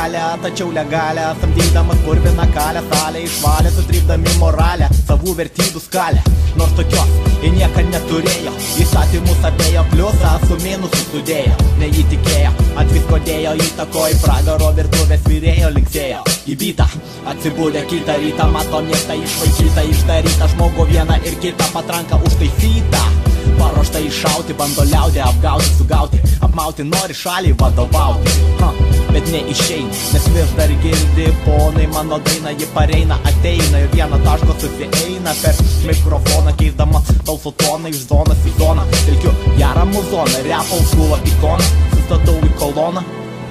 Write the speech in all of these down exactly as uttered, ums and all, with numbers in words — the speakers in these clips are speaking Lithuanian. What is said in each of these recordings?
nelegalią, tačiau legalią, samdydamas purviną kalę, salę išvalė, sutrypdami moralę, savų vertybių skalę. Nors tokios į nieką neturėjo, įstatymus apėjo, pliusą su minusu sudėjo. Neįtikėjo, ant visko dėjo, įtakojo pragaro virtuvės vyrėjo, linksėjo į bytą. Atsibūdė kitą rytą, mato miestą išvaikytą, išdarytą žmogų vieną ir kitą patranką užtaisytą. Paruošta iššauti, bando liaudį apgauti, sugauti, apmauti, nori šaliai vadovauti. Ha, bet neišeina, nes vis dar girdi ponai mano dainą, ji pareina, ateina ir vieną tašką susieina per mikrofoną, keisdama balso toną iš zonos į zoną. Telkiu gerą muzoną, repo kulą ikoną, sustatau į koloną.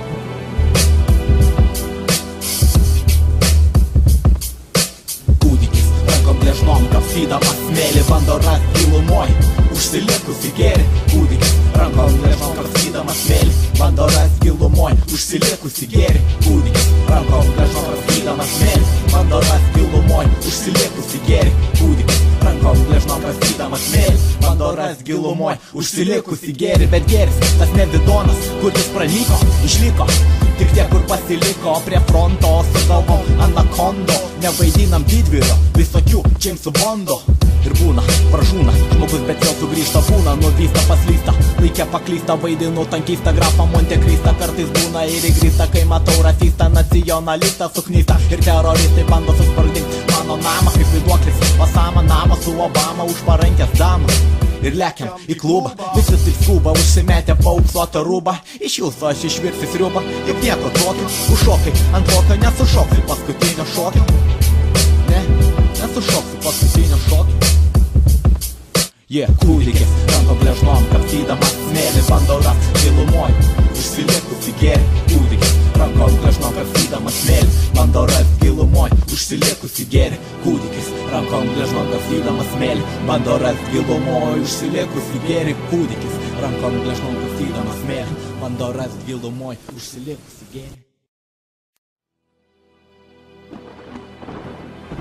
Kūdikis rankom gležnom kapstydamas smėlį, bando rast gilumoj užsilikusi gėrį. Kūdikis rankom gležnom kapstydamas smėlį, bando rast gilumoj užsilikusi gėrį. Kūdikis rankom gležnom kapstydamas smėlį, bando rast gilumoj užsilikusi gėrį. Kūdikis rankom gležnom kapstydamas smėlį, bando rast gilumoj užsilikusi gėrį. Bet gėris, tas ne bidonas, kuris pranyko, išliko tik tie, kur pasiliko prie fronto, su galvom anakondo. Nevaidinam didvyrio, visokių Jamesų Bondo. Ir būna, pražūna, žmogus bet vėl sugrįžta, būna, nuvysta, paslysta, laikė paklysta, vaidinu tankystą, grafą Monte Kristą. Kartais būna ir įgrįsta, kai matau rasistą, nacionalistą suknysta. Ir teroristai bando susprogdinti mano namą kaip vaiduoklis, Osama namą su Obama už parankės damą. Ir lekiam į klubą, visi taip skuba, užsimetę paauksuotą rūbą. Iš jūsų aš išvirsiu sriubą, juk nieko tokio, užšokai ant kokio, nesušoksi paskutinio šokio. Ne, nesušoksi paskutinio šokio. Jie yeah, kūdikis, rankom gležnom kapstydamas smėlį, bando rast gilumoj užsilikusi gėrį. Kūdikis, rankom gležnom kapstydamas smėlį, bando rast gilumoj užsilikusi gėrį. Kūdikis, rankom gležnom kapstydamas smėlį, bando rast gilumoj užsilikusi gėrį. Kūdikis, rankom gležnom kapstydamas smėlį, bando rast gilumoj užsilikusi gėrį.